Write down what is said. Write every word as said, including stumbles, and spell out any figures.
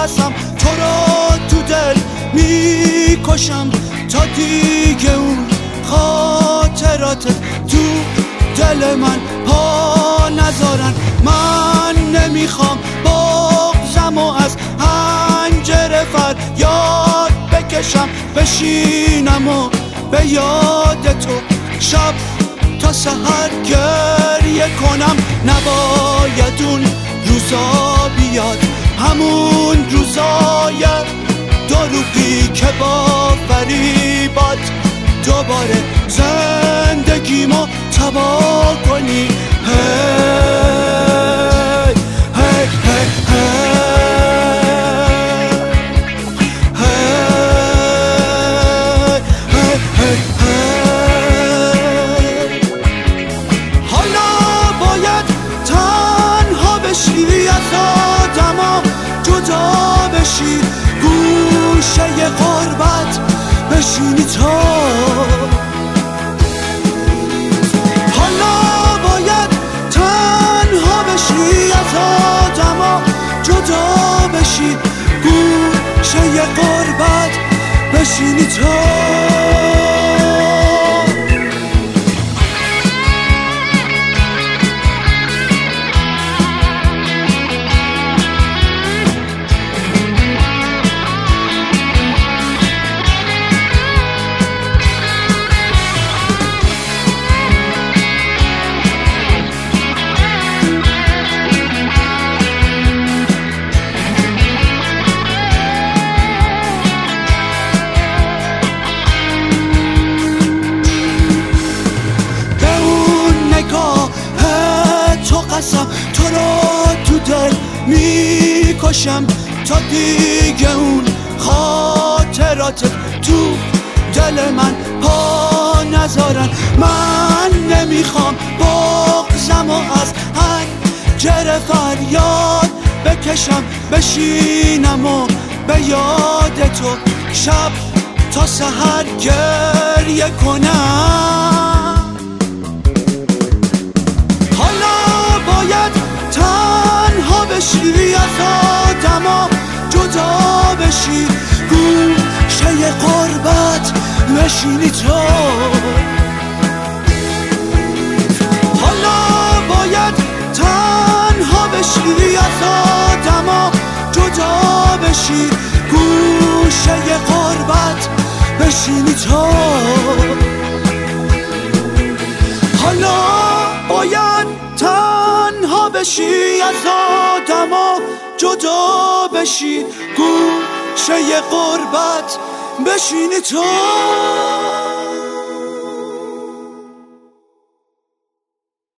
قسم تو رو تو دل میکشم تا دیگه اون خاطرات تو دل من پا نذارن. من نمیخوام بغضم و از حنجره فریاد بکشم، بشینم و به یاد تو شب تا سحر گریه کنم. نباید اون روزا بیاد، همون روزای دروغی که با فریبات دوباره زندگیمو تباه کنی. هی هی هی هی هی هی. حالا باید تنها بشی، از آدما جدا بشی، گوشه غربت بشینی تو. حالا باید تنها بشی، از آدما جدا بشی، گوشه غربت بشینی تو. قسم تو رو تو دل میکشم تا دیگه اون خاطرات تو دل من پا نذارن. من نمیخوام بغضم و از حنجره فریاد بکشم، بشینم و به یاد تو شب تا سحر گریه کنم. باید تنها بشی، از آدما جدا بشی، گوشه غربت بشینی تو. حالا باید تنها بشی، از آدما جدا بشی، گوشه غربت بشینی تو. حالا باید تنها بشی، از آدما جدا بشی، گوشه غربت بشینی تو.